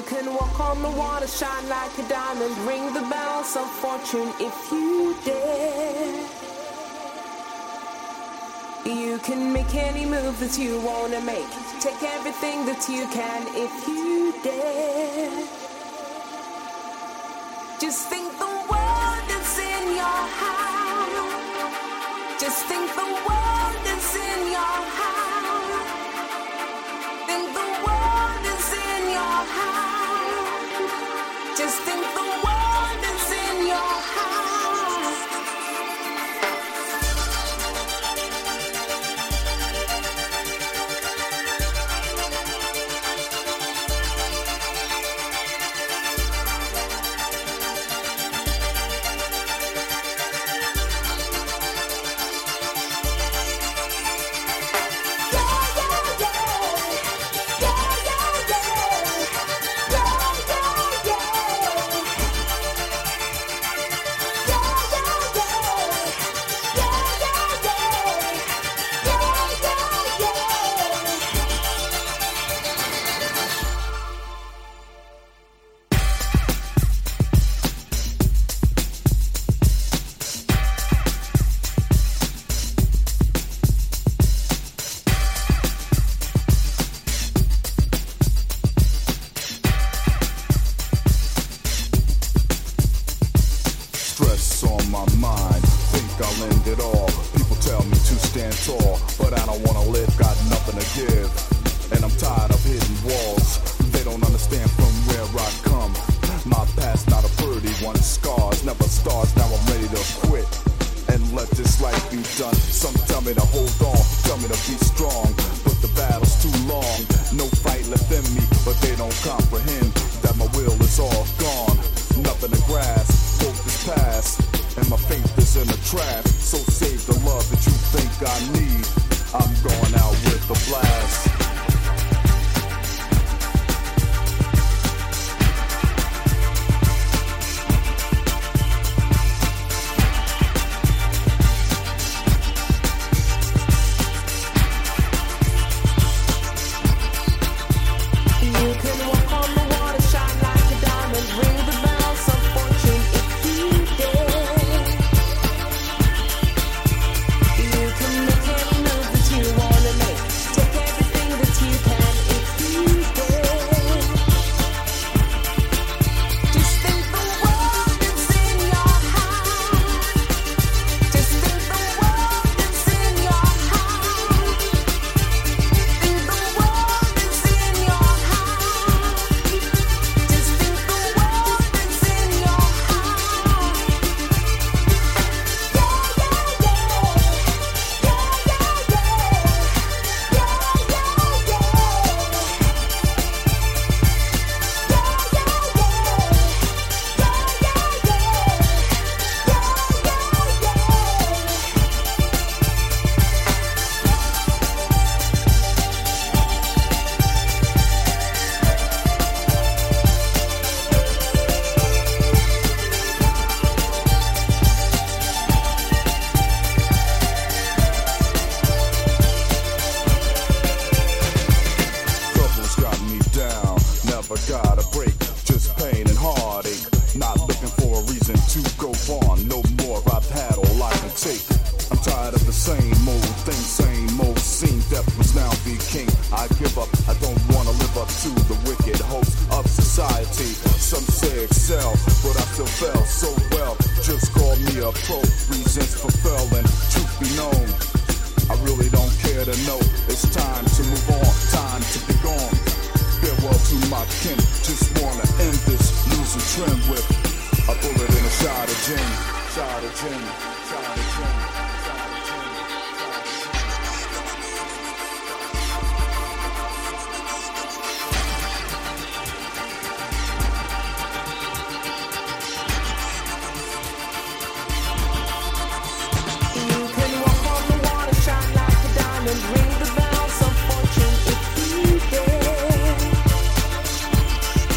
can walk on the water, shine like a diamond, ring the bells of fortune if you dare. You can make any move that you wanna make, take everything that you can if you dare. Just think the world is in your hand. Just think the world is in your hand. Think the world is in your hand. Just think the world is in your hand.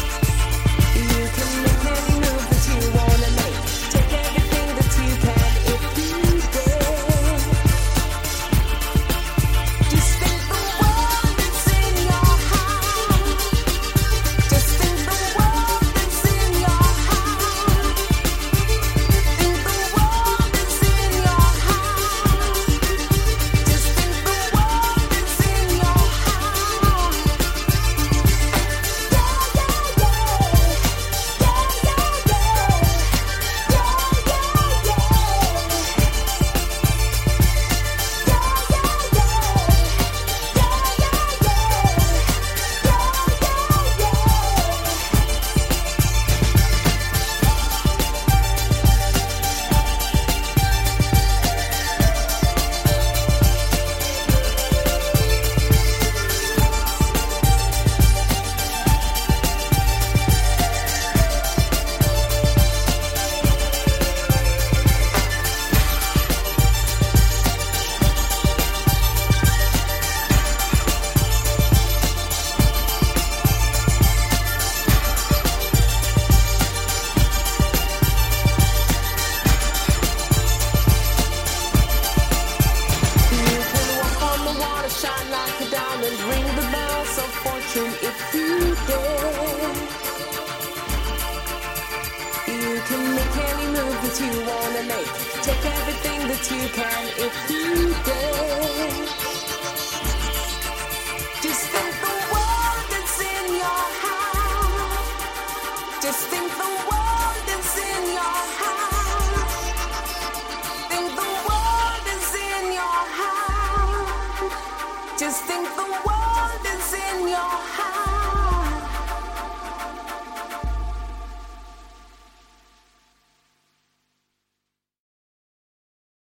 You can make any move that you wanna make. Take everything that you can. listen if you dare. You can make any move that you wanna make. Take everything that you can if you dare.